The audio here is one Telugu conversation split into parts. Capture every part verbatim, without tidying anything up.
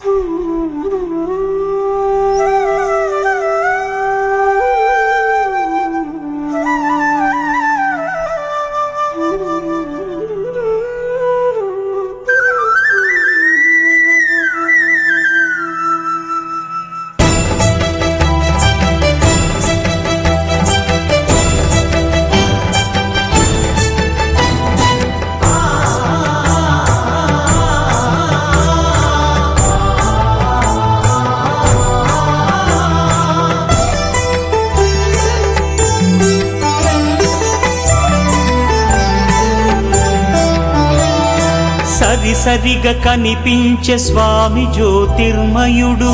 సరిగా కనిపించే స్వామి జ్యోతిర్మయుడు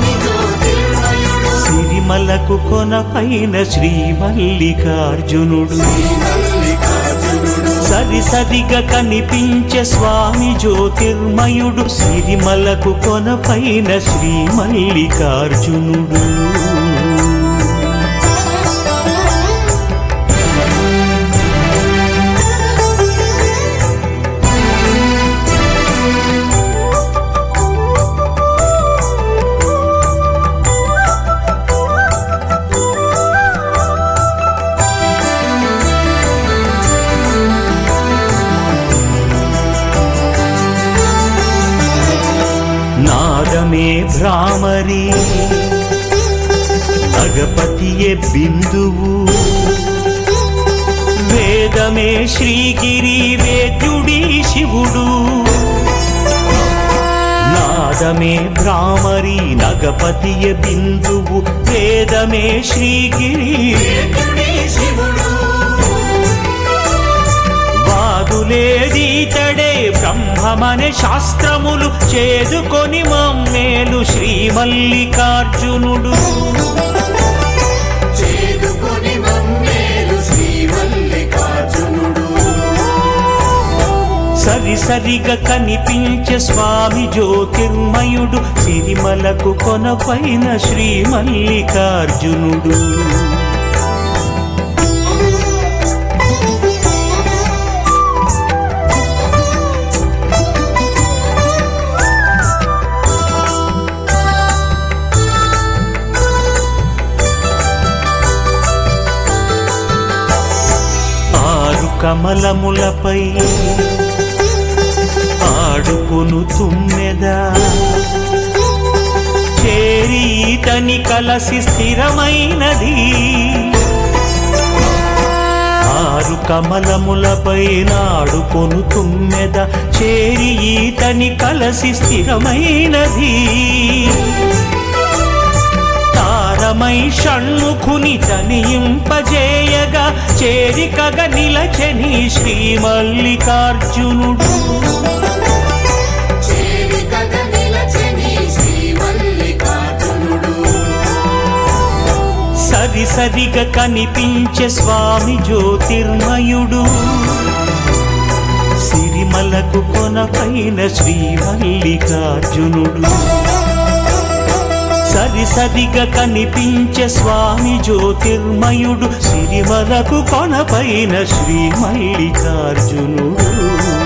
సిరిమలకు కొనపైన శ్రీ మల్లికార్జునుడు సరి సరిగా కనిపించే స్వామి జ్యోతిర్మయుడు సిరిమలకు కొనపైన శ్రీ మల్లికార్జునుడు నాదమే భ్రామరి అగపతియే బిందువు వేదమే శ్రీగిరి వేద్యుడి శివుడు నాదమే భ్రామరి నగపతియే బిందువు వేదమే శ్రీగిరి వేద్యుడి శివుడు వాదులేదీతడే బ్రహ్మమనే శాస్త్రములు చేదుకొని మమ్మేలు శ్రీ మల్లికార్జునుడు చేదుకొని మమ్మేలు శ్రీ మల్లికార్జునుడు సరి సరిగా కనిపించే స్వామి జ్యోతిర్మయుడు సిరిమలకు కొనపైన శ్రీ మల్లికార్జునుడు కమలములపై ఆడుకొను తుమ్మెద చేరి తని కలసి స్థిరమైనది ఆరు కమలములపై నాడుకొను తుమ్మెద చేరి తని కలసి స్థిరమైనది తారమై షణ్ముఖుని తనియింపజేయగా చేరికగ నిలచని శ్రీ మల్లికార్జునుడు సరి సరిగా కనిపించే స్వామి జ్యోతిర్మయుడు సిరిమలకు కొనపైన శ్రీ మల్లికార్జునుడు సరి సరిగా కనిపించే స్వామి జ్యోతిర్మయుడు సిరిమలకు కొనపైన శ్రీ మల్లికార్జునుడు